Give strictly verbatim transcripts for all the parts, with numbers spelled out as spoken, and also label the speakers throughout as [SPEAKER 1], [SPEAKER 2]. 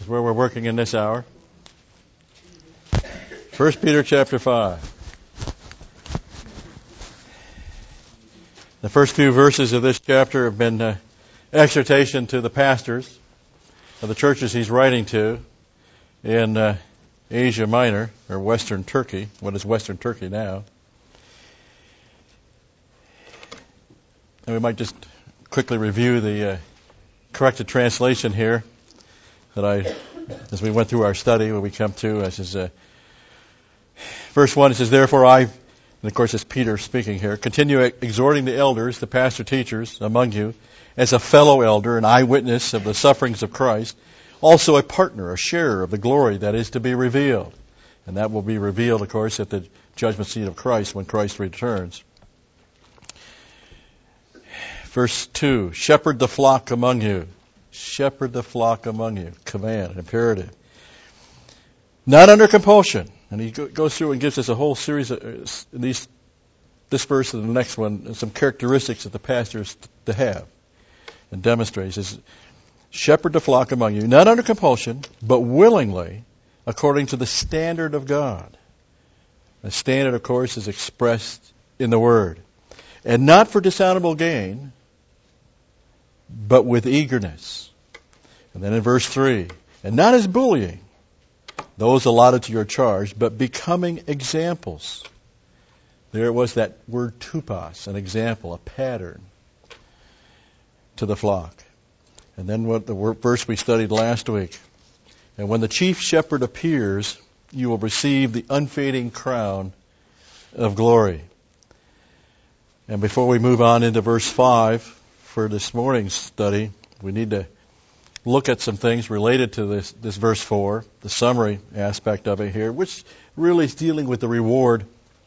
[SPEAKER 1] is where we're working in this hour. First Peter chapter five. The first few verses of this chapter have been uh, exhortation to the pastors of the churches he's writing to in uh, Asia Minor, or Western Turkey. What is Western Turkey now? And we might just quickly review the uh, corrected translation here that I, as we went through our study, where we come to, it says, uh, verse one, it says, therefore I, and of course it's Peter speaking here, continue exhorting the elders, the pastor teachers among you, as a fellow elder, an eyewitness of the sufferings of Christ, also a partner, a sharer of the glory that is to be revealed. And that will be revealed, of course, at the judgment seat of Christ when Christ returns. Verse two, shepherd the flock among you. Shepherd the flock among you. Command, imperative. Not under compulsion. And he goes through and gives us a whole series of these, this verse and the next one, some characteristics that the pastors to have, and demonstrates. He says, shepherd the flock among you, not under compulsion, but willingly, according to the standard of God. The standard, of course, is expressed in the Word. And not for dishonorable gain, but with eagerness. And then in verse three, and not as bullying those allotted to your charge, but becoming examples. There was that word tupos, an example, a pattern to the flock. And then what the verse we studied last week. And when the chief shepherd appears, you will receive the unfading crown of glory. And before we move on into verse five for this morning's study, we need to look at some things related to this, this verse four, the summary aspect of it here, which really is dealing with the reward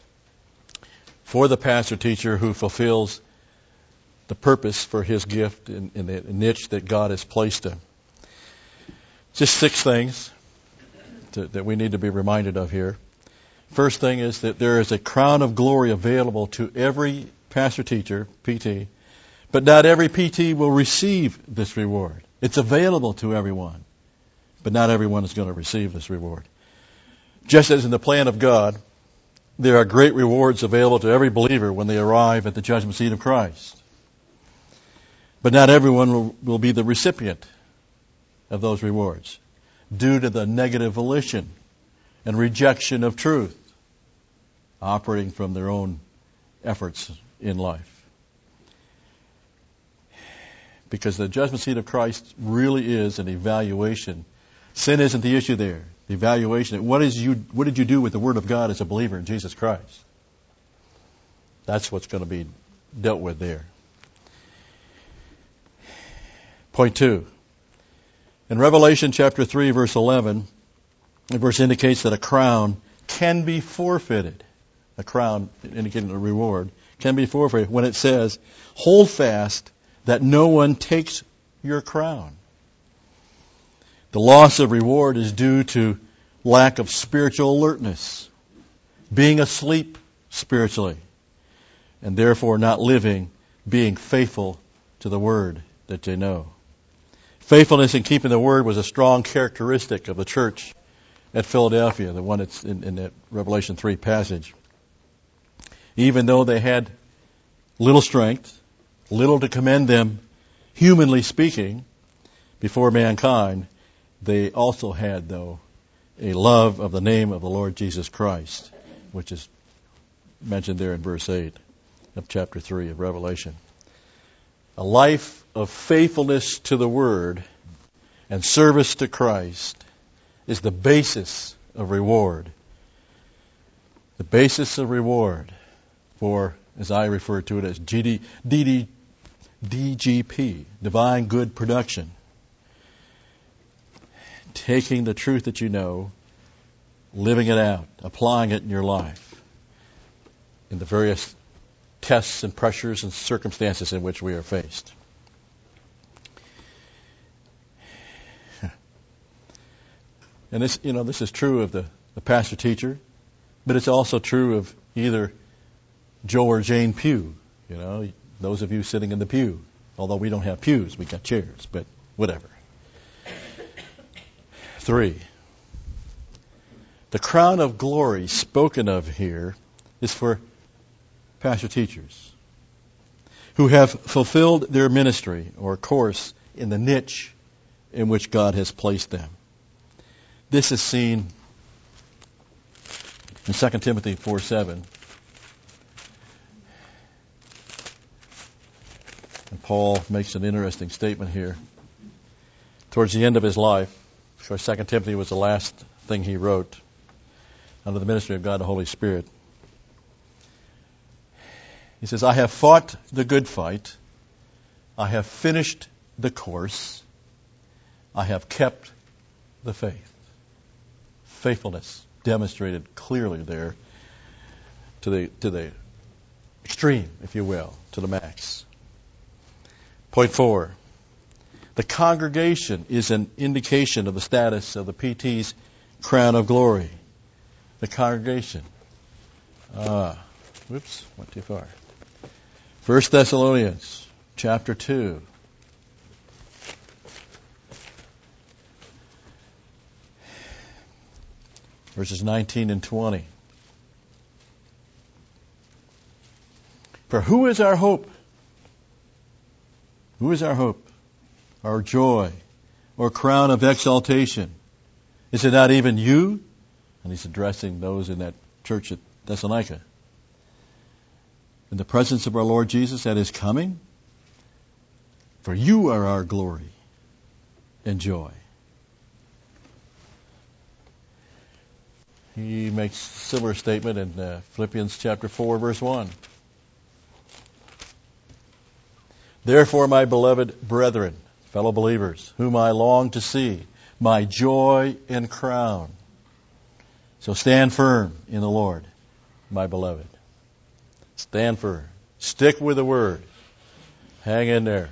[SPEAKER 1] for the pastor teacher who fulfills the purpose for his gift in, in the niche that God has placed him. Just six things to, that we need to be reminded of here. First thing is that there is a crown of glory available to every pastor teacher, P T, but not every P T will receive this reward. It's available to everyone, but not everyone is going to receive this reward. Just as in the plan of God, there are great rewards available to every believer when they arrive at the judgment seat of Christ. But not everyone will, will be the recipient of those rewards due to the negative volition and rejection of truth operating from their own efforts in life. Because the judgment seat of Christ really is an evaluation. Sin isn't the issue there. The evaluation. What is you? What did you do with the Word of God as a believer in Jesus Christ? That's what's going to be dealt with there. Point two. In Revelation chapter three, verse eleven, the verse indicates that a crown can be forfeited. A crown, indicating a reward, can be forfeited when it says, hold fast that no one takes your crown. The loss of reward is due to lack of spiritual alertness, being asleep spiritually, and therefore not living, being faithful to the Word that they know. Faithfulness in keeping the Word was a strong characteristic of the church at Philadelphia, the one that's in, in that Revelation three passage. Even though they had little strength, little to commend them, humanly speaking, before mankind, they also had, though, a love of the name of the Lord Jesus Christ, which is mentioned there in verse eight of chapter three of Revelation. A life of faithfulness to the Word and service to Christ is the basis of reward. The basis of reward for, as I refer to it as G D, D D, D G P, Divine Good Production. Taking the truth that you know, living it out, applying it in your life, in the various tests and pressures and circumstances in which we are faced. And this, you know, this is true of the, the pastor teacher, but it's also true of either Joe or Jane Pugh. You know, those of you sitting in the pew. Although we don't have pews, we got chairs, but whatever. three. The crown of glory spoken of here is for pastor teachers who have fulfilled their ministry or course in the niche in which God has placed them. This is seen in Second Timothy four seven. And Paul makes an interesting statement here. Towards the end of his life, of course, Second Timothy was the last thing he wrote under the ministry of God the Holy Spirit. He says, I have fought the good fight. I have finished the course. I have kept the faith. Faithfulness demonstrated clearly there to the to the extreme, if you will, to the max. Point four. The congregation is an indication of the status of the P T's crown of glory. The congregation. Ah, whoops, went too far. First Thessalonians chapter two. Verses nineteen and twenty. For who is our hope? Who is our hope? Our joy, or crown of exaltation? Is it not even you? And he's addressing those in that church at Thessalonica. In the presence of our Lord Jesus at His coming? For you are our glory and joy. He makes a similar statement in uh, Philippians chapter four, verse one. Therefore, my beloved brethren, fellow believers, whom I long to see, my joy and crown. So stand firm in the Lord, my beloved. Stand firm. Stick with the Word. Hang in there.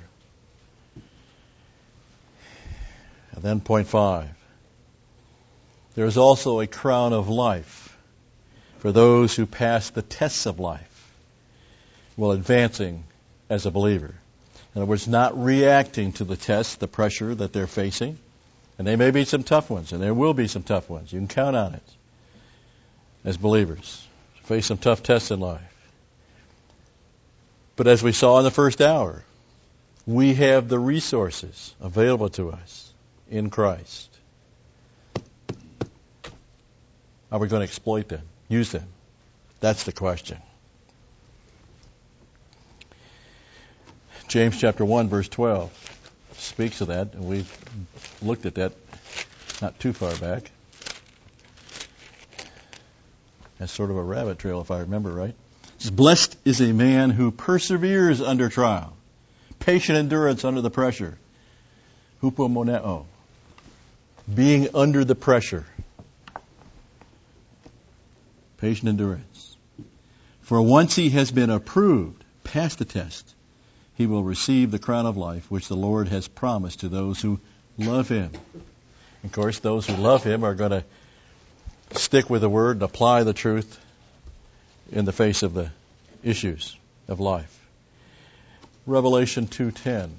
[SPEAKER 1] And then point five. There is also a crown of life for those who pass the tests of life while advancing as a believer. In other words, not reacting to the tests, the pressure that they're facing. And there may be some tough ones, and there will be some tough ones. You can count on it as believers. Face some tough tests in life. But as we saw in the first hour, we have the resources available to us in Christ. Are we going to exploit them? Use them? That's the question. James chapter one, verse twelve speaks of that, and we've looked at that not too far back. That's sort of a rabbit trail, if I remember right. It says, blessed is a man who perseveres under trial, patient endurance under the pressure. Hupomoneo. Being under the pressure. Patient endurance. For once he has been approved, passed the test, he will receive the crown of life which the Lord has promised to those who love Him. Of course, those who love Him are going to stick with the Word and apply the truth in the face of the issues of life. Revelation two ten.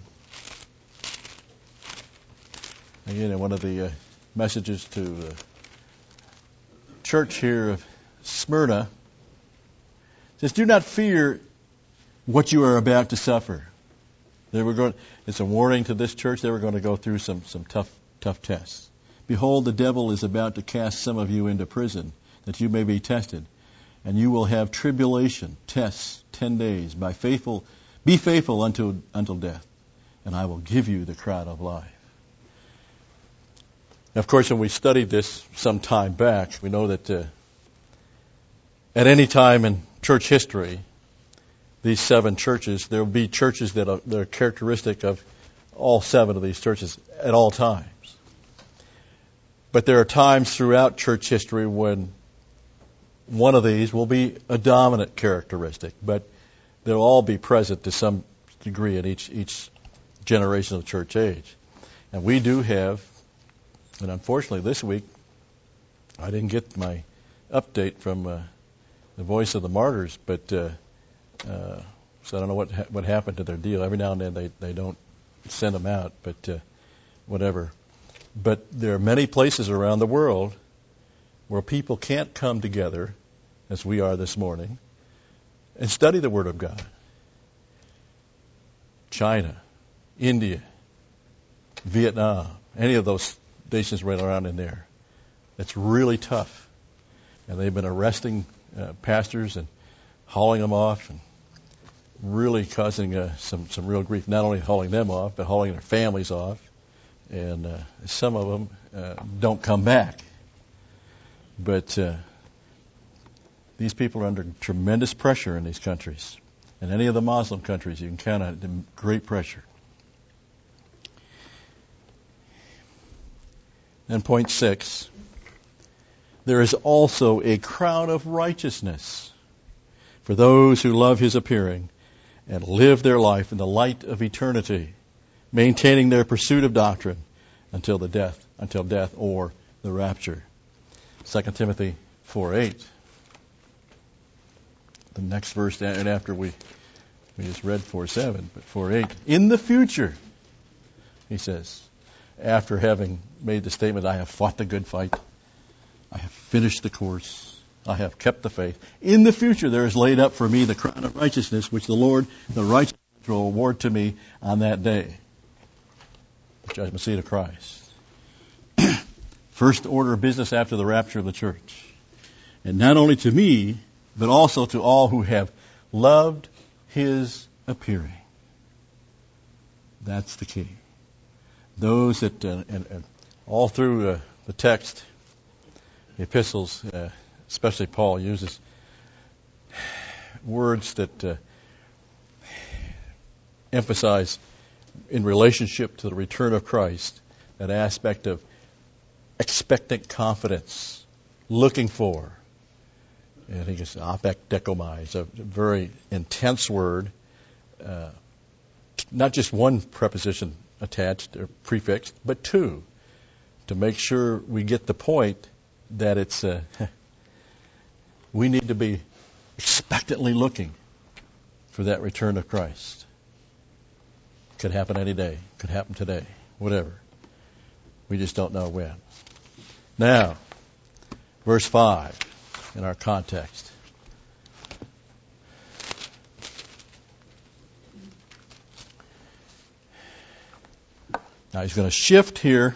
[SPEAKER 1] Again, in one of the uh, messages to the church here of Smyrna, it says, do not fear what you are about to suffer. They were going, it's a warning to this church. They were going to go through some, some tough, tough tests. Behold, the devil is about to cast some of you into prison, that you may be tested. And you will have tribulation, tests, ten days. By faithful, be faithful until, until death, and I will give you the crown of life. Now, of course, when we studied this some time back, we know that uh, at any time in church history, these seven churches, there will be churches that are, that are characteristic of all seven of these churches at all times. But there are times throughout church history when one of these will be a dominant characteristic, but they'll all be present to some degree at each each generation of the church age. And we do have, and unfortunately this week, I didn't get my update from uh, the Voice of the Martyrs, but uh, uh, so I don't know what ha- what happened to their deal. Every now and then they, they don't send them out, but uh, whatever. But there are many places around the world where people can't come together, as we are this morning, and study the Word of God. China, India, Vietnam, any of those nations right around in there. It's really tough. And they've been arresting uh, pastors and hauling them off and really causing uh, some, some real grief. Not only hauling them off, but hauling their families off. And uh, some of them uh, don't come back. But uh, these people are under tremendous pressure in these countries. In any of the Muslim countries, you can count on it, great pressure. And point six, there is also a crown of righteousness for those who love His appearing and live their life in the light of eternity, maintaining their pursuit of doctrine until the death, until death or the rapture. Second Timothy four eight. The next verse, and after we we just read four seven, but four eight. In the future, he says, after having made the statement, I have fought the good fight, I have finished the course, I have kept the faith. In the future, there is laid up for me the crown of righteousness, which the Lord, the righteous, will award to me on that day. The judgment seat of Christ. First order of business after the rapture of the church. And not only to me, but also to all who have loved His appearing. That's the key. Those that, uh, and, and all through uh, the text, the epistles, uh, especially Paul uses words that uh, emphasize in relationship to the return of Christ, that aspect of expectant confidence, looking for. And I think it's apek dekomai. It's a very intense word. Uh, not just one preposition attached or prefixed, but two, to make sure we get the point that it's uh, we need to be expectantly looking for that return of Christ. Could happen any day. Could happen today. Whatever. We just don't know when. Now, verse five in our context. Now he's going to shift here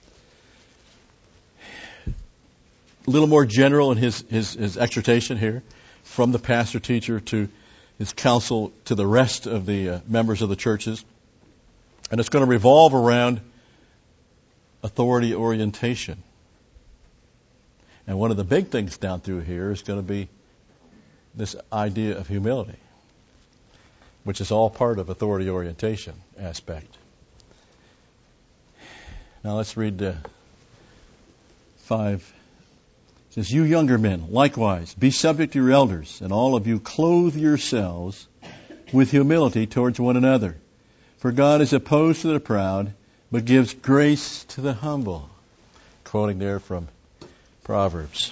[SPEAKER 1] a little more general in his, his, his exhortation here from the pastor teacher to his counsel to the rest of the uh, members of the churches. And it's going to revolve around authority orientation. And one of the big things down through here is going to be this idea of humility, which is all part of authority orientation aspect. Now let's read uh, five. It says, you younger men, likewise, be subject to your elders, and all of you clothe yourselves with humility towards one another. For God is opposed to the proud, but gives grace to the humble. Quoting there from Proverbs.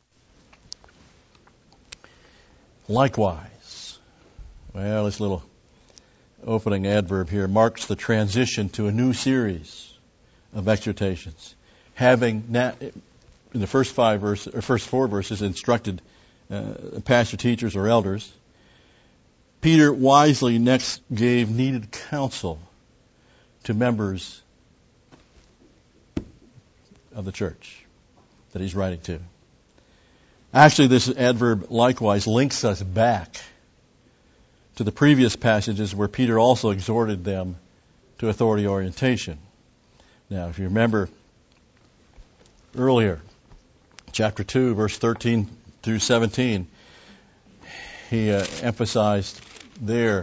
[SPEAKER 1] Likewise. Well, this little opening adverb here marks the transition to a new series of exhortations. Having na- in the first five verses, or first four verses, instructed uh, pastor teachers or elders, Peter wisely next gave needed counsel to members of the church that he's writing to. Actually, this adverb likewise links us back to the previous passages where Peter also exhorted them to authority orientation. Now, if you remember earlier, chapter two, verse thirteen through seventeen, he uh, emphasized there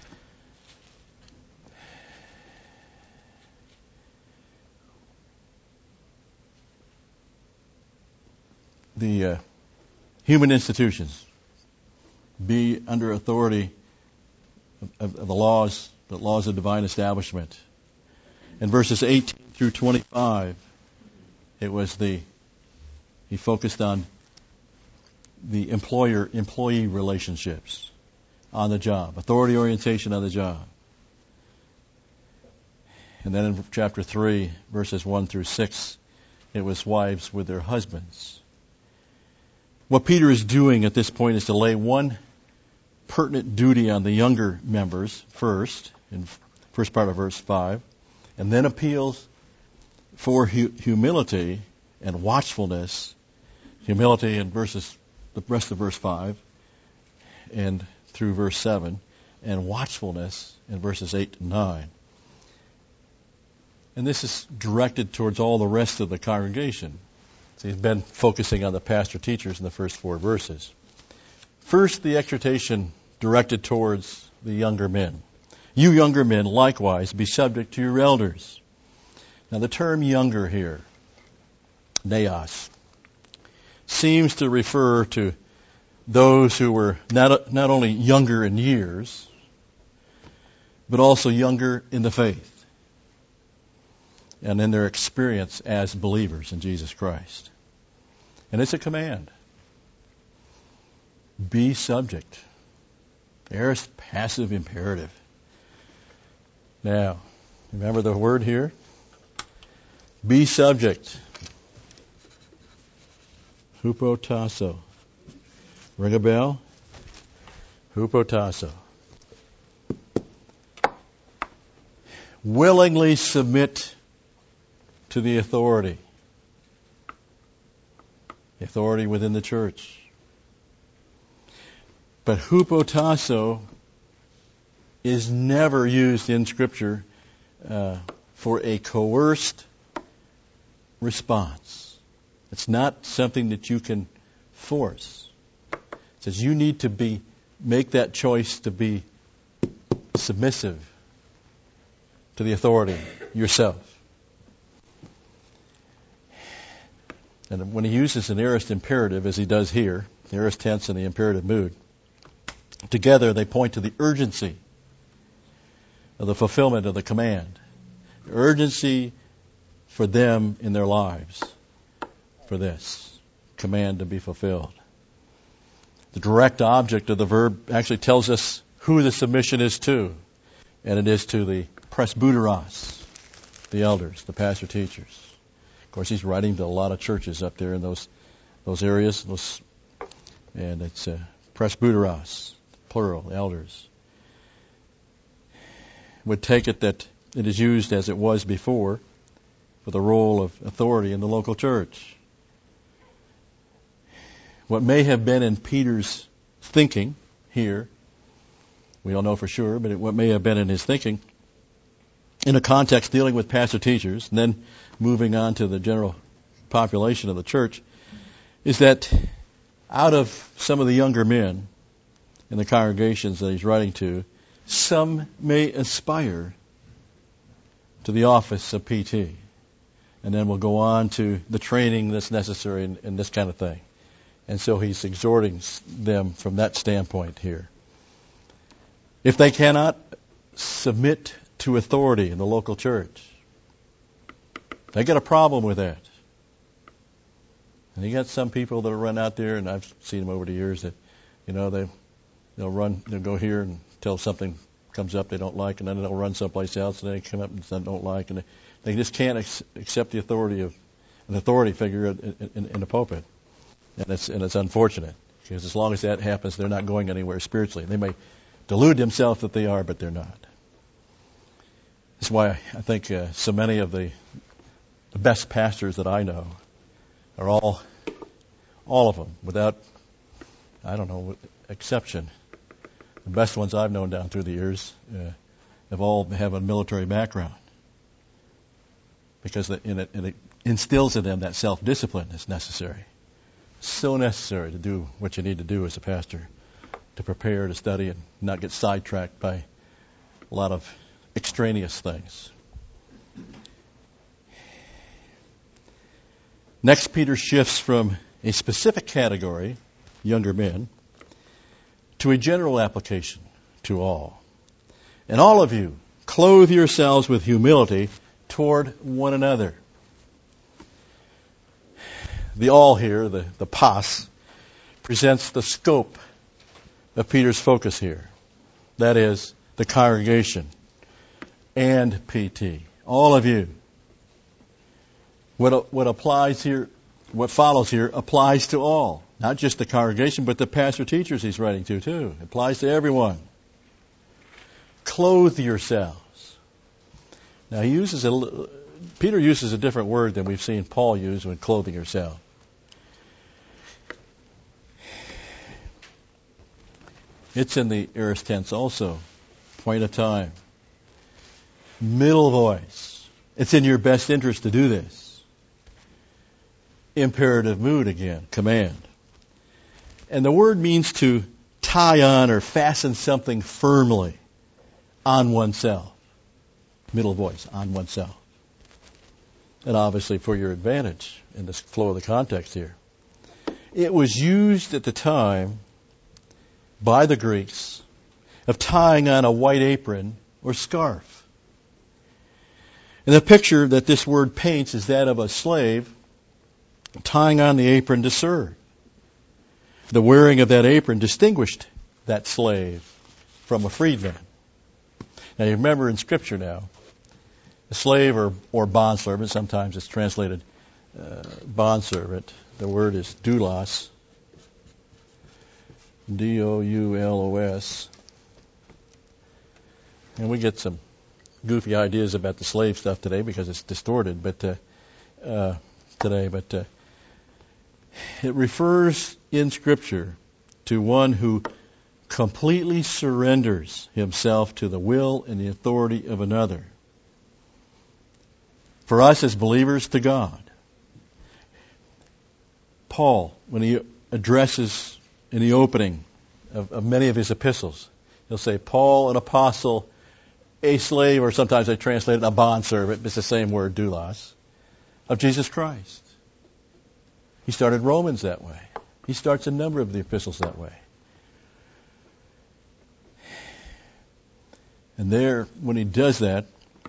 [SPEAKER 1] the uh, human institutions be under authority of, of the laws, the laws of divine establishment. In verses eighteen through twenty-five, it was the, he focused on the employer-employee relationships on the job, authority orientation on the job. And then in chapter three, verses one through six, it was wives with their husbands. What Peter is doing at this point is to lay one pertinent duty on the younger members first, in first part of verse five, and then appeals for hu- humility and watchfulness. Humility in verses, the rest of verse five, and through verse seven, and watchfulness in verses eight to nine. And this is directed towards all the rest of the congregation. So he's been focusing on the pastor-teachers in the first four verses. First, the exhortation directed towards the younger men. You younger men, likewise, be subject to your elders. Now, the term younger here, neos, seems to refer to those who were not, not only younger in years, but also younger in the faith and in their experience as believers in Jesus Christ. And it's a command. Be subject. There's passive imperative. Now, remember the word here? Be subject. Hupotasso. Ring a bell? Hupotasso. Willingly submit to the authority. The authority within the church. But hupotasso is never used in Scripture uh, for a coerced response. It's not something that you can force. It says you need to be make that choice to be submissive to the authority yourself. And when he uses an aorist imperative, as he does here, the aorist tense and the imperative mood, together they point to the urgency of the fulfillment of the command. The urgency for them in their lives for this command to be fulfilled. The direct object of the verb actually tells us who the submission is to, and it is to the presbyteros, the elders, the pastor teachers. Of course, he's writing to a lot of churches up there in those those areas, those, and it's uh, presbyteros, plural, elders. Would take it that it is used as it was before for the role of authority in the local church. What may have been in Peter's thinking here, we don't know for sure, but it, what may have been in his thinking, in a context dealing with pastor teachers, and then moving on to the general population of the church, is that out of some of the younger men in the congregations that he's writing to, some may aspire to the office of P T, and then we'll go on to the training that's necessary and, and this kind of thing. And so he's exhorting them from that standpoint here. If they cannot submit to authority in the local church, they get a problem with that. And you got some people that run out there, and I've seen them over the years, that, you know, they, they'll run, they'll go here until something comes up they don't like, and then they'll run someplace else, and they come up and they don't like, and they, they just can't ex- accept the authority of an authority figure in, in, in the pulpit. And it's, and it's unfortunate, because as long as that happens, they're not going anywhere spiritually. They may delude themselves that they are, but they're not. That's why I think uh, so many of the, the best pastors that I know are all, all of them, without, I don't know, exception. The best ones I've known down through the years uh, have all have a military background, because the, in it, it instills in them that self-discipline that's necessary. So necessary to do what you need to do as a pastor, to prepare, to study, and not get sidetracked by a lot of extraneous things. Next, Peter shifts from a specific category, younger men, to a general application to all. And all of you, clothe yourselves with humility toward one another. The all here, the, the pas, presents the scope of Peter's focus here. That is, the congregation and P T. all of you. What, what applies here, what follows here applies to all. Not just the congregation, but the pastor teachers he's writing to too. It applies to everyone. Clothe yourselves. Now he uses a, Peter uses a different word than we've seen Paul use when clothing yourself. It's in the aorist tense also. Point of time. Middle voice. It's in your best interest to do this. Imperative mood again. Command. And the word means to tie on or fasten something firmly on oneself. Middle voice. On oneself. And obviously for your advantage in this flow of the context here. It was used at the time by the Greeks of tying on a white apron or scarf. And the picture that this word paints is that of a slave tying on the apron to serve. The wearing of that apron distinguished that slave from a freedman. Now you remember in Scripture now, a slave or, or bondservant, sometimes it's translated uh, bondservant. The word is doulos. D O U L O S. And we get some goofy ideas about the slave stuff today because it's distorted but uh, uh, today. But uh, it refers in Scripture to one who completely surrenders himself to the will and the authority of another. For us as believers, to God. Paul, when he addresses in the opening of, of many of his epistles, he'll say, Paul, an apostle, a slave, or sometimes they translate it a bondservant, it's the same word, doulos, of Jesus Christ. He started Romans that way. He starts a number of the epistles that way. And there, when he does that,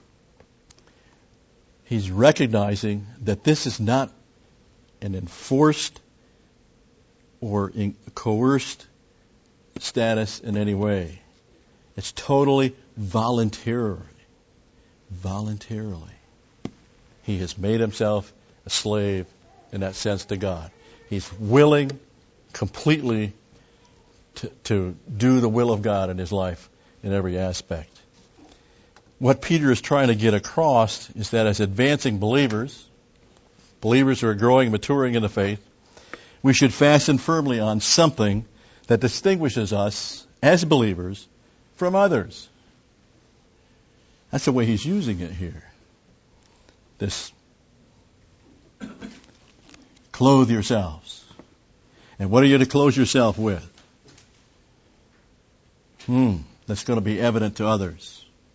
[SPEAKER 1] he's recognizing that this is not an enforced or in coerced status in any way. It's totally voluntarily. Voluntarily. He has made himself a slave in that sense to God. He's willing completely to, to do the will of God in his life in every aspect. What Peter is trying to get across is that as advancing believers, believers who are growing and maturing in the faith, we should fasten firmly on something that distinguishes us as believers from others. That's the way he's using it here. This clothe yourselves. And what are you to clothe yourself with? Hmm, that's going to be evident to others.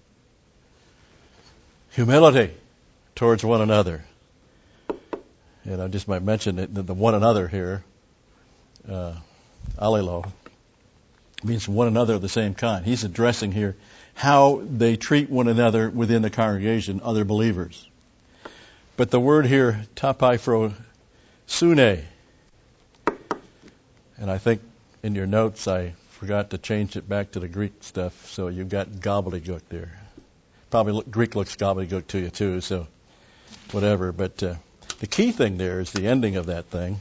[SPEAKER 1] Humility towards one another. And I just might mention that the one another here, uh, allelo, means one another of the same kind. He's addressing here how they treat one another within the congregation, other believers. But the word here, tapaiphrosune, and I think in your notes I forgot to change it back to the Greek stuff, so you've got gobbledygook there. Probably look, Greek looks gobbledygook to you too, so whatever. But uh, the key thing there is the ending of that thing.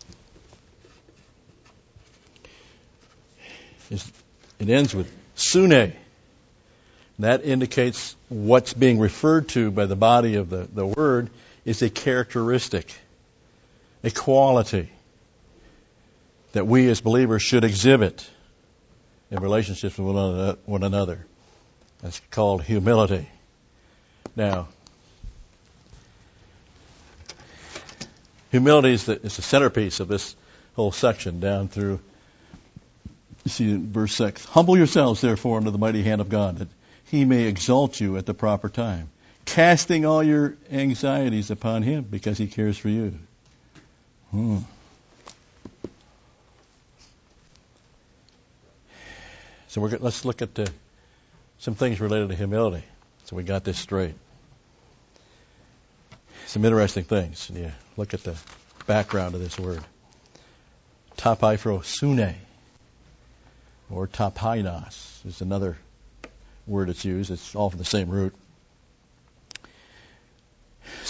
[SPEAKER 1] Is, it ends with sune. That indicates what's being referred to by the body of the, the word is a characteristic, a quality that we as believers should exhibit in relationships with one another. That's called humility. Now, humility is the, is the centerpiece of this whole section down through, you see in verse six. Humble yourselves, therefore, under the mighty hand of God, that he may exalt you at the proper time, casting all your anxieties upon him, because he cares for you. Hmm. So we're, let's look at the, some things related to humility, so we got this straight. Some interesting things. Yeah, look at the background of this word. Tapaiphrosune, or tapainos, is another word that's used. It's all from the same root.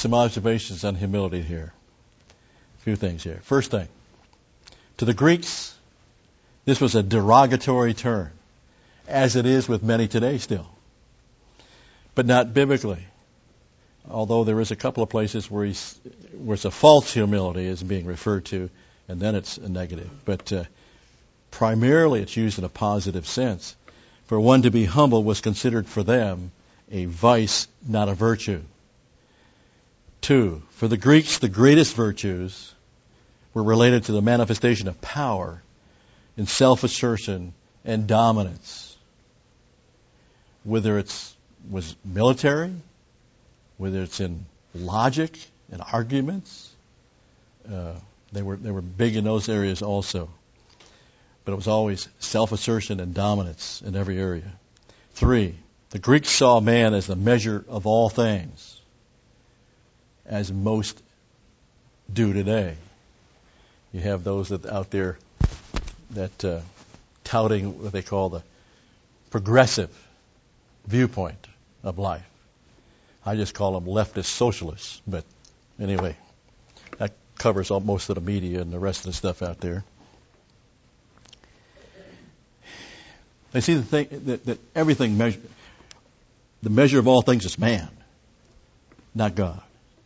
[SPEAKER 1] some observations on humility here. A few things here. First thing, to the Greeks, this was a derogatory term, as it is with many today still, but not biblically. Although there is a couple of places where, he's, where it's a false humility is being referred to, and then it's a negative. But uh, primarily it's used in a positive sense. For one to be humble was considered for them a vice, not a virtue. Two, for the Greeks, the greatest virtues were related to the manifestation of power in self-assertion and dominance. Whether it's was military, whether it's in logic and arguments, uh, they were they were big in those areas also. But it was always self-assertion and dominance in every area. Three, the Greeks saw man as the measure of all things, as most do today. You have those that out there that uh, touting what they call the progressive viewpoint of life. I just call them leftist socialists, but anyway, that covers all, most of the media and the rest of the stuff out there. They see the thing that, that everything measure, the measure of all things is man, not God.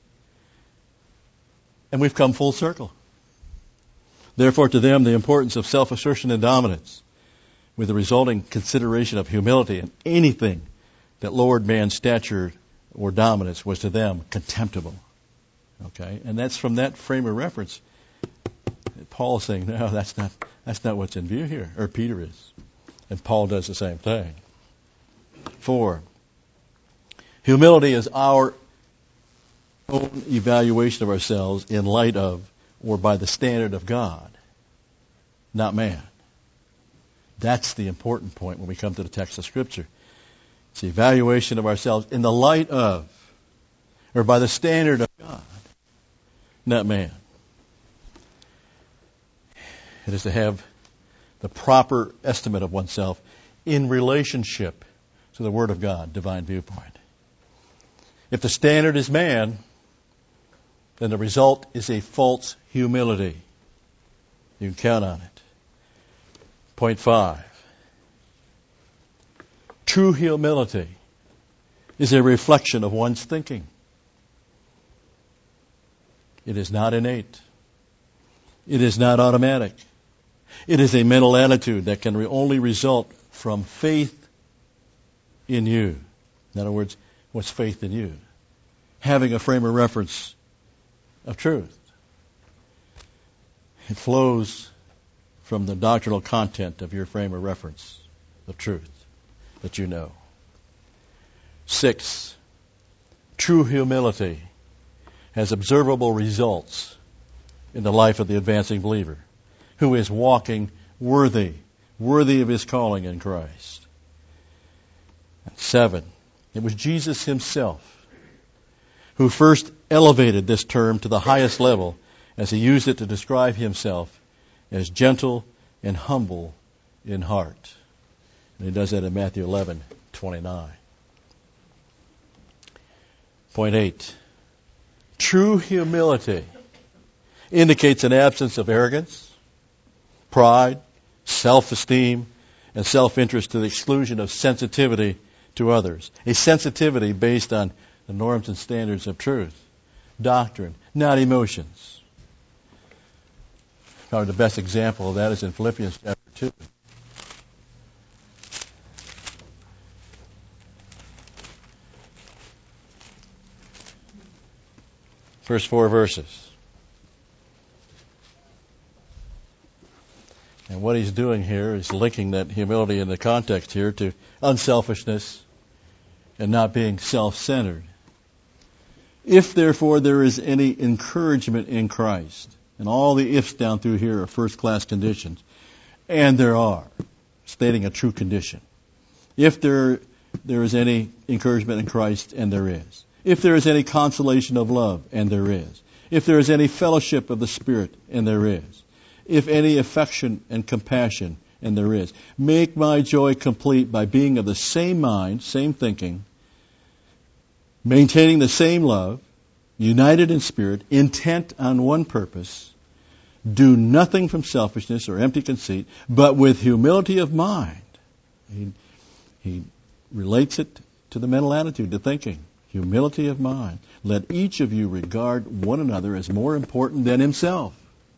[SPEAKER 1] And we've come full circle. Therefore, to them, the importance of self-assertion and dominance, with the resulting consideration of humility in anything that lowered man's stature or dominance, was to them contemptible. Okay, and that's from that frame of reference. Paul is saying, no, that's not that's not what's in view here, or Peter is, and Paul does the same thing. Four, humility is our own evaluation of ourselves in light of or by the standard of God, not man. That's the important point when we come to the text of Scripture. It's the evaluation of ourselves in the light of, or by the standard of God, not man. It is to have the proper estimate of oneself in relationship to the Word of God, divine viewpoint. If the standard is man, then the result is a false humility. You can count on it. Point five. True humility is a reflection of one's thinking. It is not innate. It is not automatic. It is a mental attitude that can only result from faith in you. In other words, what's faith in you? Having a frame of reference of truth. It flows from the doctrinal content of your frame of reference of truth that you know. Six, true humility has observable results in the life of the advancing believer, who is walking worthy, worthy of his calling in Christ. And seven, it was Jesus himself who first elevated this term to the highest level as he used it to describe himself as gentle and humble in heart. And he does that in Matthew eleven twenty-nine. Point eight. True humility indicates an absence of arrogance, pride, self-esteem, and self-interest to the exclusion of sensitivity to others. A sensitivity based on the norms and standards of truth, doctrine, not emotions. Probably the best example of that is in Philippians chapter two. First four verses. And what he's doing here is linking that humility in the context here to unselfishness and not being self-centered. If, therefore, there is any encouragement in Christ, and all the ifs down through here are first-class conditions, and there are, stating a true condition. If there there is any encouragement in Christ, and there is. If there is any consolation of love, and there is. If there is any fellowship of the Spirit, and there is. If any affection and compassion, and there is. Make my joy complete by being of the same mind, same thinking, maintaining the same love, united in spirit, intent on one purpose. Do nothing from selfishness or empty conceit, but with humility of mind. He, he relates it to the mental attitude, to thinking. Humility of mind. Let each of you regard one another as more important than himself.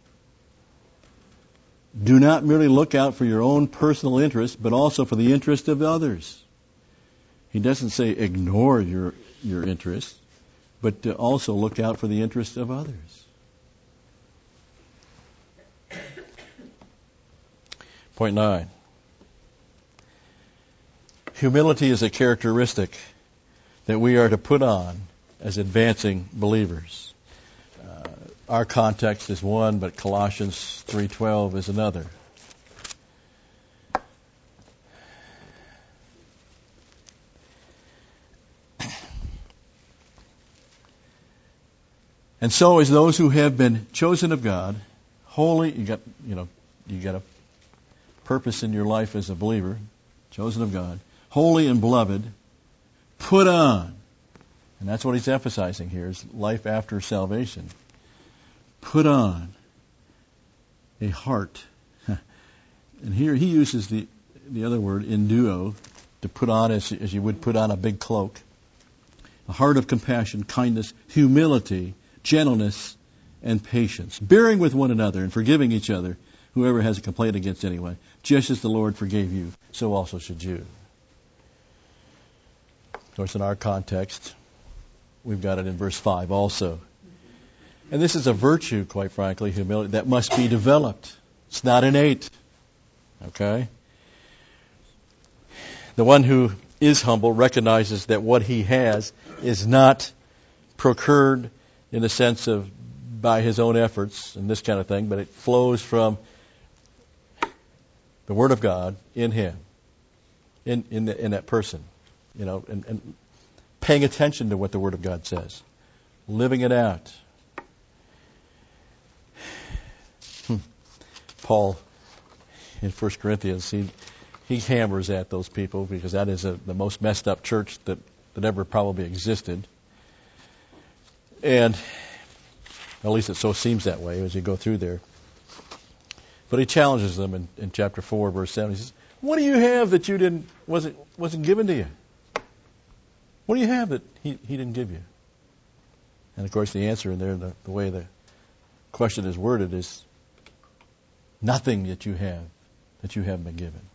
[SPEAKER 1] Do not merely look out for your own personal interest, but also for the interest of others. He doesn't say ignore your, your interest, but to also look out for the interest of others. Point nine. Humility is a characteristic that we are to put on as advancing believers. Uh, our context is one, but Colossians three twelve is another. And so, as those who have been chosen of God, holy, you got, you know, you got a purpose in your life as a believer, chosen of God, holy and beloved, put on, and that's what he's emphasizing here, is life after salvation. Put on a heart. And here he uses the the other word, enduo, to put on as, as you would put on a big cloak. A heart of compassion, kindness, humility, gentleness, and patience, bearing with one another and forgiving each other, whoever has a complaint against anyone, just as the Lord forgave you, so also should you. Of course, in our context, we've got it in verse five also. And this is a virtue, quite frankly, humility, that must be developed. It's not innate. Okay? The one who is humble recognizes that what he has is not procured in the sense of by his own efforts and this kind of thing, but it flows from the Word of God in him, in in, the, in that person, you know, and, and paying attention to what the Word of God says, living it out. Hmm. Paul in First Corinthians, he he hammers at those people because that is a, the most messed up church that, that ever probably existed. And at least it so seems that way as you go through there. But he challenges them in, in chapter four, verse seven. He says, "What do you have that you didn't wasn't wasn't given to you? What do you have that he, he didn't give you?" And of course, the answer in there, the, the way the question is worded, is nothing that you have that you haven't been given.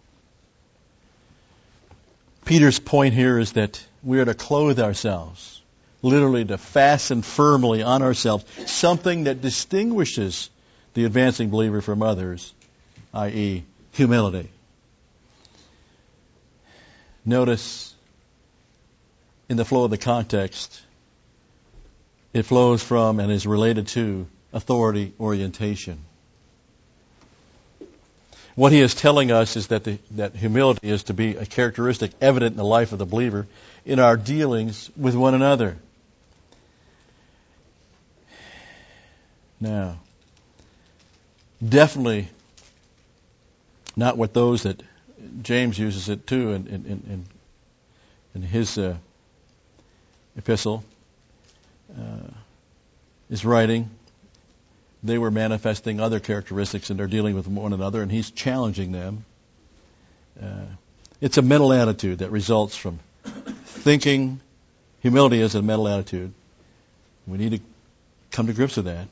[SPEAKER 1] Peter's point here is that we are to clothe ourselves, literally to fasten firmly on ourselves something that distinguishes the advancing believer from others, that is humility. Notice in the flow of the context, it flows from and is related to authority orientation. What he is telling us is that the, that humility is to be a characteristic evident in the life of the believer in our dealings with one another. Now, definitely not what those that James uses it too in, in, in, in his uh, epistle uh, is writing. They were manifesting other characteristics in their dealing with one another, and he's challenging them. Uh, it's a mental attitude that results from thinking. Humility is a mental attitude. We need to come to grips with that.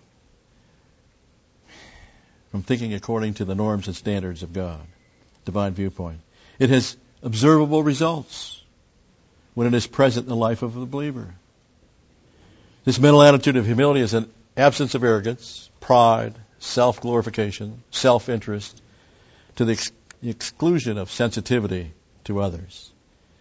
[SPEAKER 1] From thinking according to the norms and standards of God, divine viewpoint. It has observable results when it is present in the life of the believer. This mental attitude of humility is an absence of arrogance, pride, self-glorification, self-interest, to the ex- exclusion of sensitivity to others.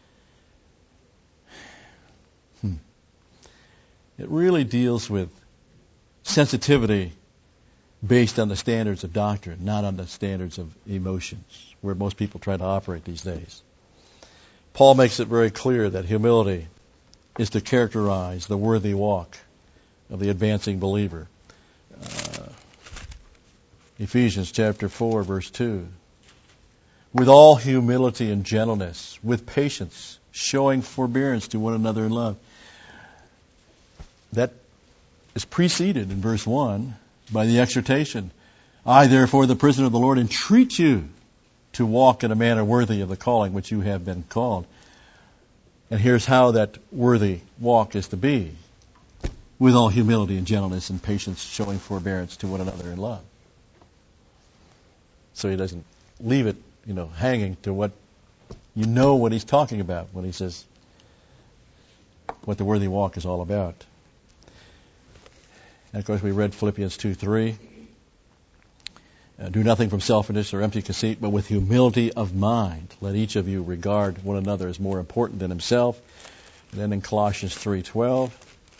[SPEAKER 1] Hmm. It really deals with sensitivity based on the standards of doctrine, not on the standards of emotions, where most people try to operate these days. Paul makes it very clear that humility is to characterize the worthy walk of the advancing believer. Uh, Ephesians chapter four, verse two. With all humility and gentleness, with patience, showing forbearance to one another in love. That is preceded in verse one by the exhortation, I, therefore, the prisoner of the Lord, entreat you to walk in a manner worthy of the calling which you have been called. And here's how that worthy walk is to be. With all humility and gentleness and patience, showing forbearance to one another in love. So he doesn't leave it, you know, hanging to what you know what he's talking about when he says what the worthy walk is all about. And of course we read Philippians two three. Uh, Do nothing from selfishness or empty conceit, but with humility of mind. Let each of you regard one another as more important than himself. And then in Colossians three twelve.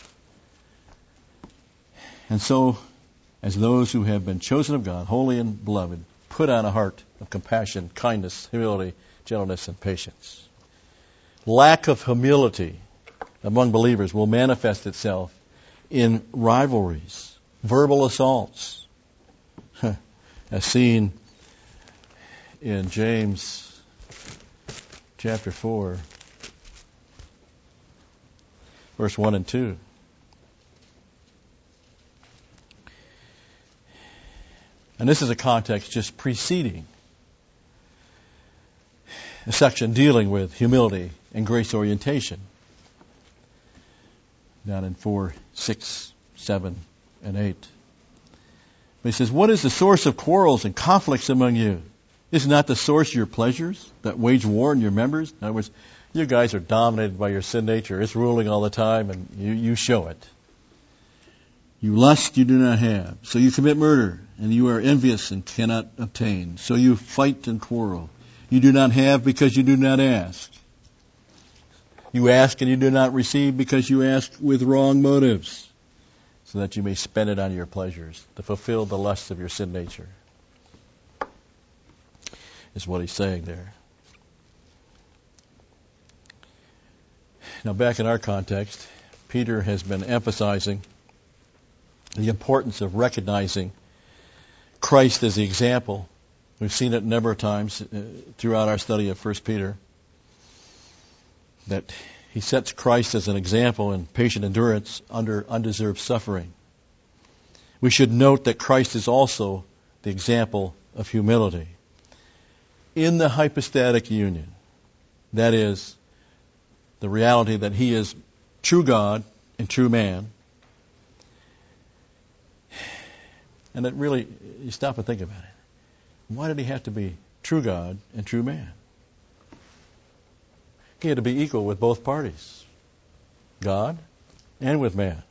[SPEAKER 1] And so, as those who have been chosen of God, holy and beloved, put on a heart of compassion, kindness, humility, gentleness, and patience. Lack of humility among believers will manifest itself in rivalries, verbal assaults, as seen in James chapter four, verse one and two. And this is a context just preceding a section dealing with humility and grace orientation. Down in four, six, seven, and eight. But he says, what is the source of quarrels and conflicts among you? Is not the source your pleasures that wage war in your members? In other words, you guys are dominated by your sin nature. It's ruling all the time, and you, you show it. You lust, you do not have. So you commit murder, and you are envious and cannot obtain. So you fight and quarrel. You do not have because you do not ask. You ask and you do not receive because you ask with wrong motives, so that you may spend it on your pleasures, to fulfill the lusts of your sin nature. Is what he's saying there. Now back in our context, Peter has been emphasizing the importance of recognizing Christ as the example. We've seen it a number of times throughout our study of First Peter, that he sets Christ as an example in patient endurance under undeserved suffering. We should note that Christ is also the example of humility. In the hypostatic union, that is, the reality that he is true God and true man. And that really, you stop and think about it. Why did he have to be true God and true man? He had to be equal with both parties, God and with man,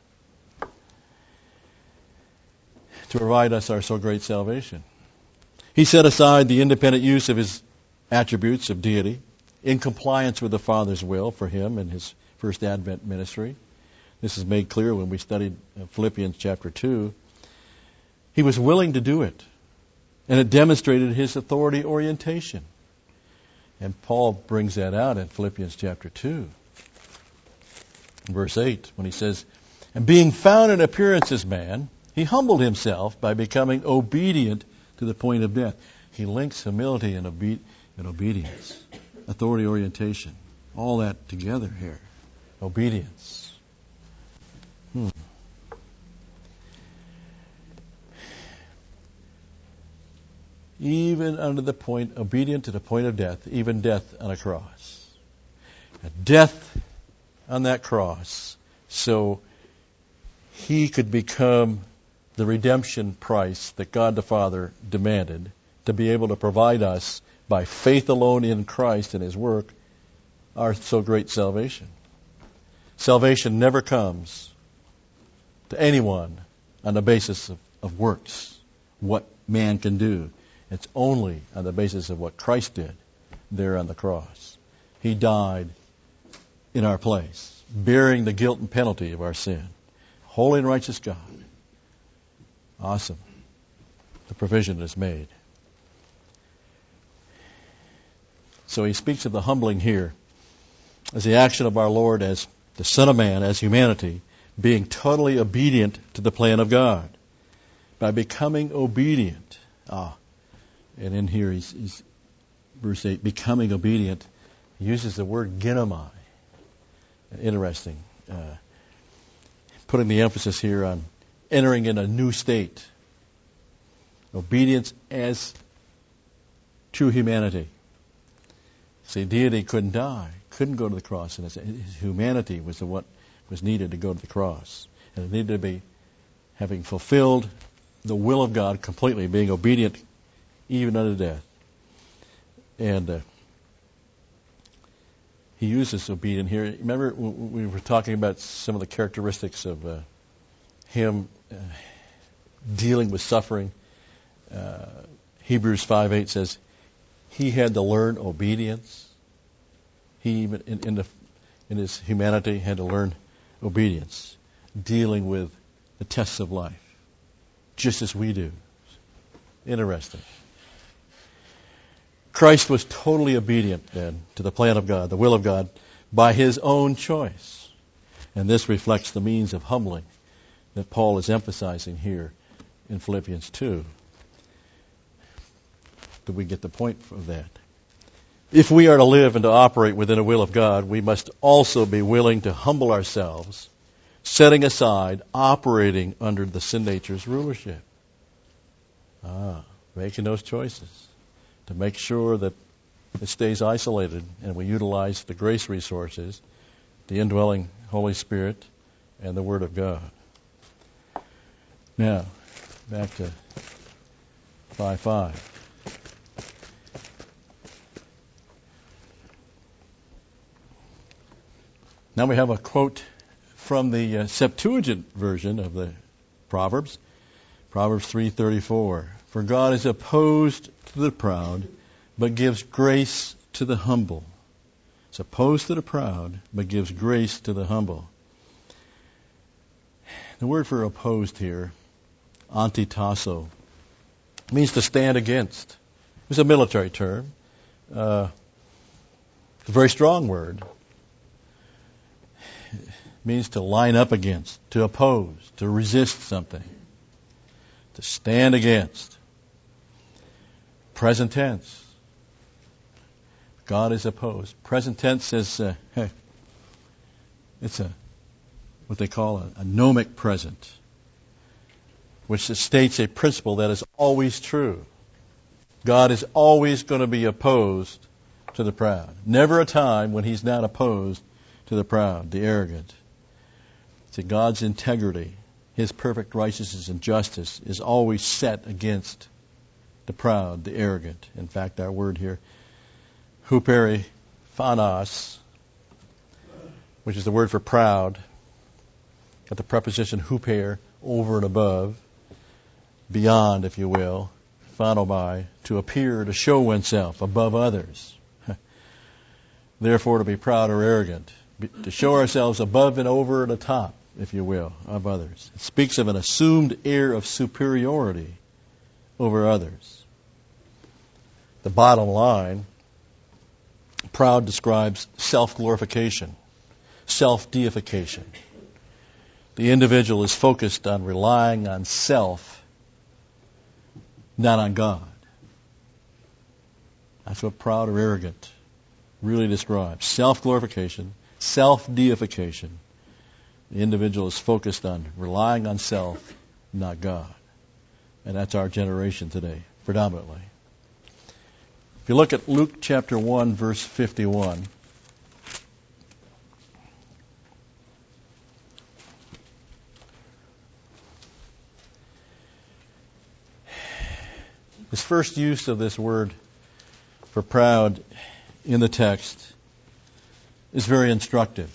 [SPEAKER 1] to provide us our so great salvation. He set aside the independent use of his attributes of deity in compliance with the Father's will for him in his first Advent ministry. This is made clear when we studied Philippians chapter two. He was willing to do it, and it demonstrated his authority orientation. And Paul brings that out in Philippians chapter two, verse eight, when he says, and being found in appearance as man, he humbled himself by becoming obedient to the point of death. He links humility and, obe- and obedience, authority orientation, all that together here. Obedience. Hmm. Even under the point, obedient to the point of death, even death on a cross. A death on that cross, so he could become the redemption price that God the Father demanded to be able to provide us by faith alone in Christ and his work our so great salvation. Salvation never comes to anyone on the basis of, of works, what man can do. It's only on the basis of what Christ did there on the cross. He died in our place, bearing the guilt and penalty of our sin. Holy and righteous God. Awesome. The provision is made. So he speaks of the humbling here as the action of our Lord as the Son of Man, as humanity, being totally obedient to the plan of God. By becoming obedient. Ah, and in here, he's, he's verse eight, becoming obedient. He uses the word ginomai. Interesting. Uh, putting the emphasis here on entering in a new state. Obedience as true humanity. See, deity couldn't die, couldn't go to the cross, and his, his humanity was the what was needed to go to the cross. And it needed to be having fulfilled the will of God completely, being obedient even unto death. And uh, he uses obedient here. Remember, we were talking about some of the characteristics of uh, him uh, dealing with suffering. Uh, Hebrews five eight says he had to learn obedience. He even in, in, the, in his humanity had to learn obedience, dealing with the tests of life, just as we do. Interesting. Christ was totally obedient then to the plan of God, the will of God, by his own choice. And this reflects the means of humbling that Paul is emphasizing here in Philippians two. Do we get the point of that? If we are to live and to operate within the will of God, we must also be willing to humble ourselves, setting aside, operating under the sin nature's rulership. Ah, making those choices to make sure that it stays isolated and we utilize the grace resources, the indwelling Holy Spirit, and the Word of God. Now, back to five five. Now we have a quote from the uh, Septuagint version of the Proverbs, Proverbs three thirty-four. For God is opposed to the proud, but gives grace to the humble. It's opposed to the proud, but gives grace to the humble. The word for opposed here, antitasso, means to stand against. It's a military term. Uh, it's a very strong word. It means to line up against, to oppose, to resist something, to stand against. Present tense. God is opposed. Present tense says, uh, hey, it's a what they call a, a gnomic present, which states a principle that is always true. God is always going to be opposed to the proud. Never a time when he's not opposed to the proud, the arrogant. To God's integrity, his perfect righteousness and justice is always set against the proud, the arrogant. In fact, our word here, huperi phanos, which is the word for proud, got the preposition huper, over and above, beyond, if you will, phanomai, to appear, to show oneself above others. Therefore, to be proud or arrogant, to show ourselves above and over the top, if you will, of others. It speaks of an assumed air of superiority over others. The bottom line, proud describes self-glorification, self-deification. The individual is focused on relying on self, not on God. That's what proud or arrogant really describes. Self-glorification, self-deification. The individual is focused on relying on self, not God. And that's our generation today, predominantly. If you look at Luke chapter one, verse fifty-one, his first use of this word for proud in the text is very instructive.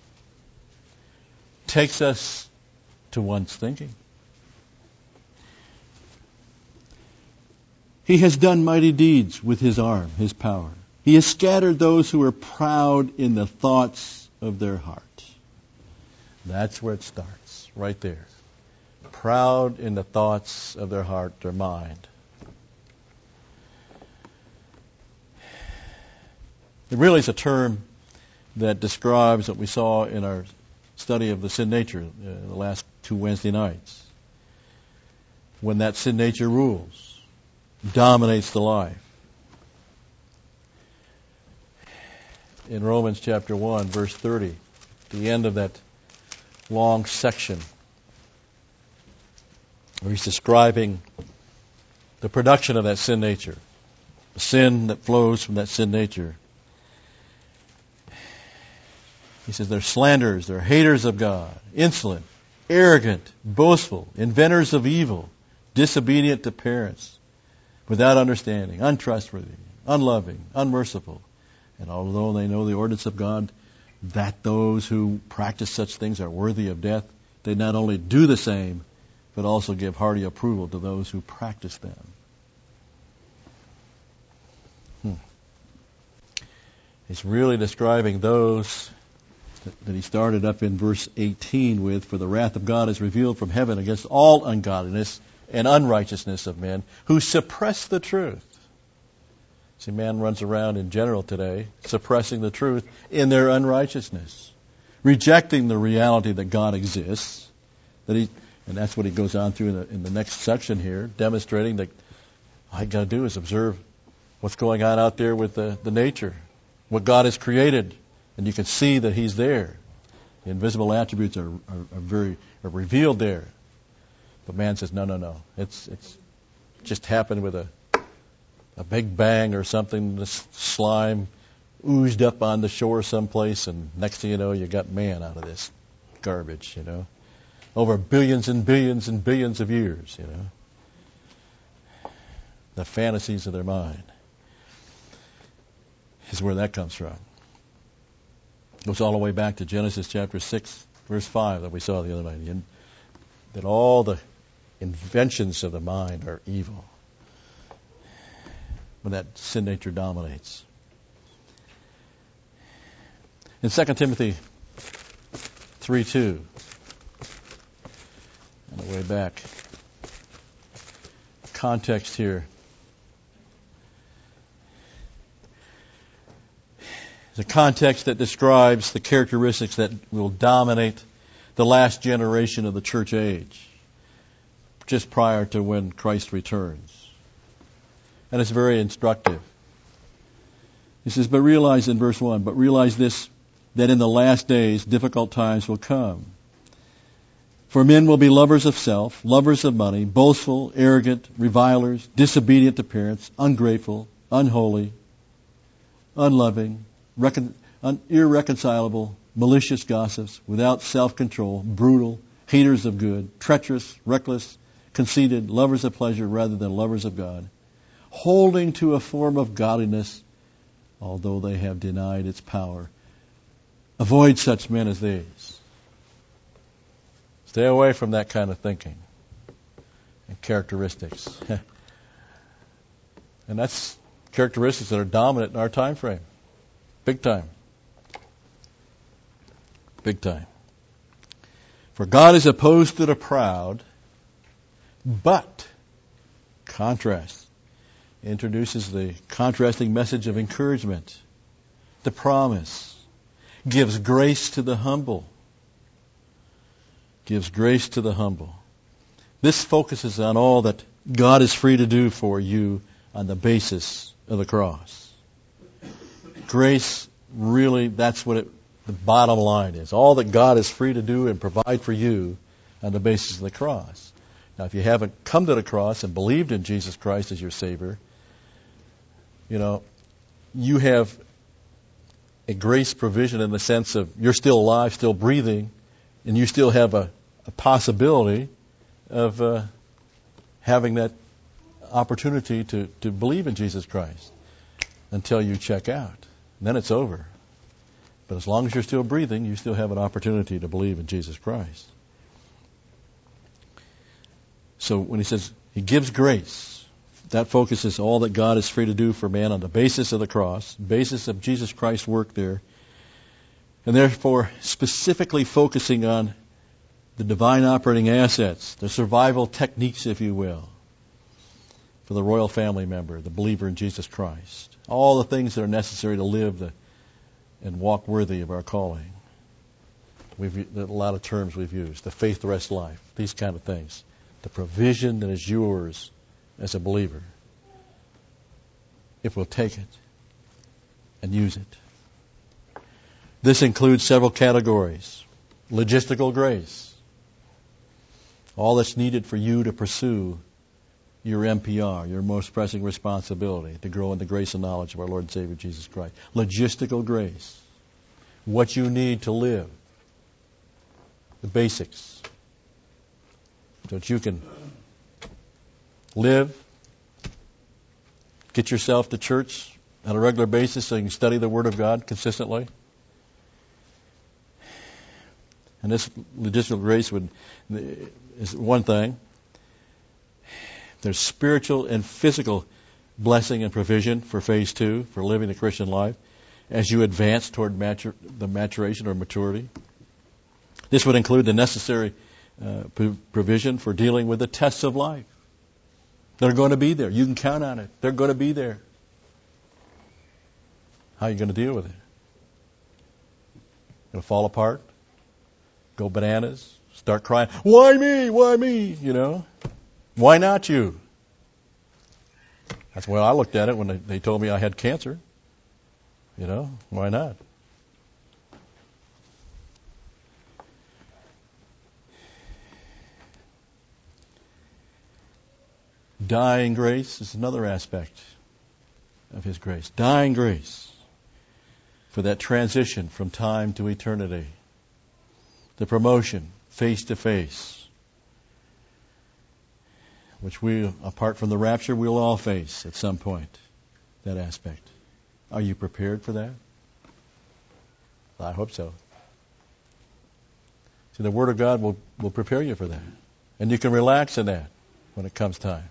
[SPEAKER 1] Takes us to one's thinking. He has done mighty deeds with his arm, his power. He has scattered those who are proud in the thoughts of their heart. That's where it starts, right there. Proud in the thoughts of their heart, their mind. It really is a term that describes what we saw in our study of the sin nature uh, the last two Wednesday nights. When that sin nature rules, dominates the life. In Romans chapter one, verse thirty, the end of that long section where he's describing the production of that sin nature, the sin that flows from that sin nature. He says they're slanderers, they're haters of God, insolent, arrogant, boastful, inventors of evil, disobedient to parents, without understanding, untrustworthy, unloving, unmerciful. And although they know the ordinance of God, that those who practice such things are worthy of death, they not only do the same, but also give hearty approval to those who practice them. Hmm. He's really describing those that he started up in verse eighteen with, for the wrath of God is revealed from heaven against all ungodliness and unrighteousness of men who suppress the truth. See, man runs around in general today suppressing the truth in their unrighteousness, rejecting the reality that God exists. That he, and that's what he goes on through in the, in the next section here, demonstrating that all you got to do is observe what's going on out there with the, the nature, what God has created, and you can see that He's there. The invisible attributes are, are, are very are revealed there. But man says, no, no, no. It's it's just happened with a a big bang or something. This slime oozed up on the shore someplace, and next thing you know, you got man out of this garbage, you know, over billions and billions and billions of years, you know. The fantasies of their mind is where that comes from. It goes all the way back to Genesis chapter six, verse five that we saw the other night. And that all the inventions of the mind are evil when that sin nature dominates. In Second Timothy three two, on the way back, context here. The context that describes the characteristics that will dominate the last generation of the church age, just prior to when Christ returns. And it's very instructive. He says, but realize in verse one, but realize this, that in the last days difficult times will come. For men will be lovers of self, lovers of money, boastful, arrogant, revilers, disobedient to parents, ungrateful, unholy, unloving, Recon, un, irreconcilable, malicious gossips, without self-control, brutal, haters of good, treacherous, reckless, conceited, lovers of pleasure rather than lovers of God, holding to a form of godliness, although they have denied its power. Avoid such men as these. Stay away from that kind of thinking and characteristics. And that's characteristics that are dominant in our time frame. Big time. Big time. For God is opposed to the proud, but, contrast, introduces the contrasting message of encouragement, the promise, gives grace to the humble. Gives grace to the humble. This focuses on all that God is free to do for you on the basis of the cross. Grace, really, that's what it, the bottom line is. All that God is free to do and provide for you on the basis of the cross. Now, if you haven't come to the cross and believed in Jesus Christ as your Savior, you know, you have a grace provision in the sense of you're still alive, still breathing, and you still have a, a possibility of uh, having that opportunity to, to believe in Jesus Christ until you check out. And then it's over. But as long as you're still breathing, you still have an opportunity to believe in Jesus Christ. So when he says he gives grace, that focuses all that God is free to do for man on the basis of the cross, basis of Jesus Christ's work there, and therefore specifically focusing on the divine operating assets, the survival techniques, if you will, for the royal family member, the believer in Jesus Christ. All the things that are necessary to live the, and walk worthy of our calling. We've a lot of terms we've used. The faith rest life. These kind of things. The provision that is yours as a believer. If we'll take it and use it. This includes several categories. Logistical grace. All that's needed for you to pursue your M P R, your most pressing responsibility, to grow in the grace and knowledge of our Lord and Savior Jesus Christ. Logistical grace. What you need to live. The basics. So that you can live, get yourself to church on a regular basis so you can study the Word of God consistently. And this logistical grace would is one thing. There's spiritual and physical blessing and provision for phase two, for living the Christian life, as you advance toward matur- the maturation or maturity. This would include the necessary uh, provision for dealing with the tests of life. They're going to be there. You can count on it. They're going to be there. How are you going to deal with it? Going to fall apart? Go bananas? Start crying, why me? Why me? You know? Why not you? That's the way I looked at it when they, they told me I had cancer. You know? Why not? Dying grace is another aspect of His grace. Dying grace for that transition from time to eternity. The promotion face to face, which we, apart from the rapture, we'll all face at some point, that aspect. Are you prepared for that? I hope so. See, the Word of God will, will prepare you for that. And you can relax in that when it comes time.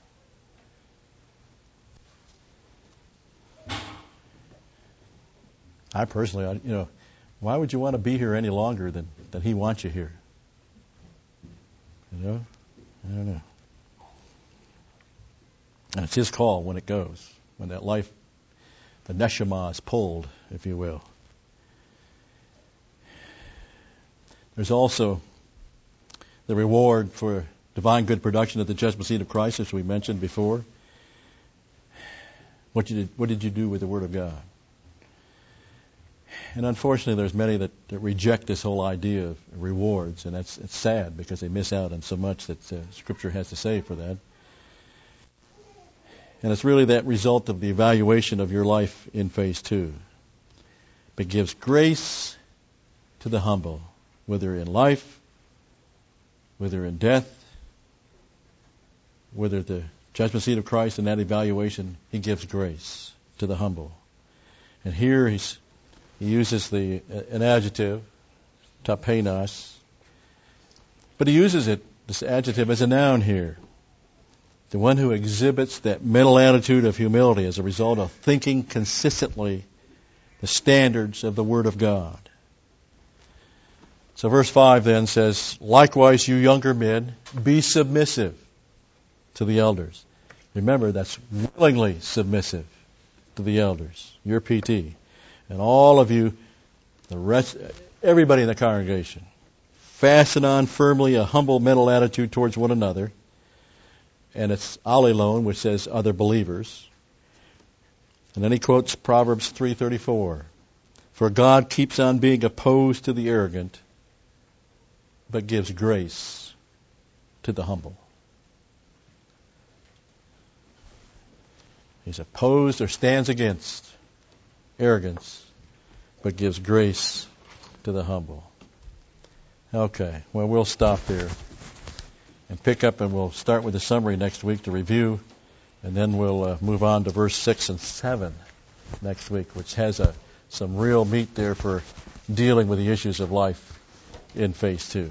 [SPEAKER 1] I personally, I, you know, why would you want to be here any longer than, than He wants you here? You know? I don't know. And it's His call when it goes, when that life, the neshama is pulled, if you will. There's also the reward for divine good production at the judgment seat of Christ, as we mentioned before. What did you, what did you do with the Word of God? And unfortunately, there's many that, that reject this whole idea of rewards, and that's it's sad because they miss out on so much that uh, Scripture has to say for that. And it's really that result of the evaluation of your life in phase two. It gives grace to the humble, whether in life, whether in death, whether at the judgment seat of Christ. In that evaluation, He gives grace to the humble. And here he's He uses the an adjective, tapenos, but he uses it, this adjective, as a noun here. The one who exhibits that mental attitude of humility as a result of thinking consistently the standards of the Word of God. So verse five then says, likewise, you younger men, be submissive to the elders. Remember, that's willingly submissive to the elders, your P T. And all of you, the rest, everybody in the congregation, fasten on firmly a humble mental attitude towards one another. And it's allelon, which says other believers. And then he quotes Proverbs three thirty-four. For God keeps on being opposed to the arrogant, but gives grace to the humble. He's opposed or stands against arrogance, but gives grace to the humble. Okay, well, we'll stop there and pick up, and we'll start with the summary next week to review, and then we'll uh, move on to verse six and seven next week, which has a, some real meat there for dealing with the issues of life in phase two.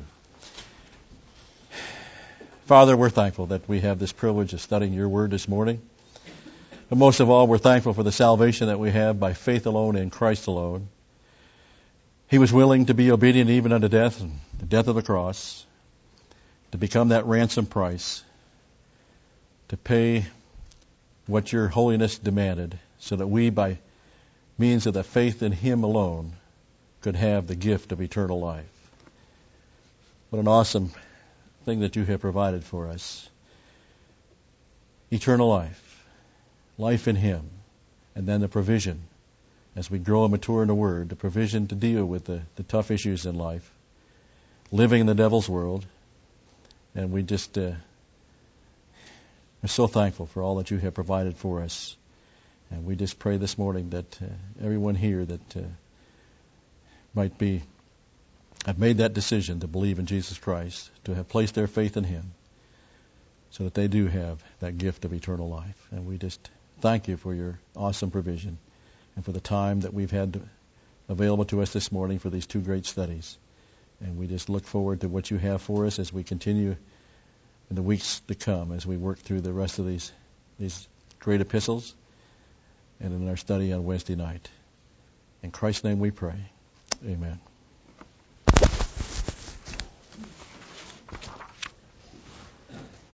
[SPEAKER 1] Father, we're thankful that we have this privilege of studying your word this morning. But most of all, we're thankful for the salvation that we have by faith alone in Christ alone. He was willing to be obedient even unto death, the death of the cross, to become that ransom price, to pay what your holiness demanded, so that we, by means of the faith in Him alone, could have the gift of eternal life. What an awesome thing that you have provided for us. Eternal life. Life in Him, and then the provision as we grow and mature in the Word, the provision to deal with the, the tough issues in life, living in the devil's world. And we just uh, are so thankful for all that you have provided for us. And we just pray this morning that uh, everyone here that uh, might be have made that decision to believe in Jesus Christ, to have placed their faith in Him, so that they do have that gift of eternal life. And we just thank you for your awesome provision and for the time that we've had to, available to us this morning for these two great studies. And we just look forward to what you have for us as we continue in the weeks to come, as we work through the rest of these these great epistles and in our study on Wednesday night. In Christ's name we pray. Amen.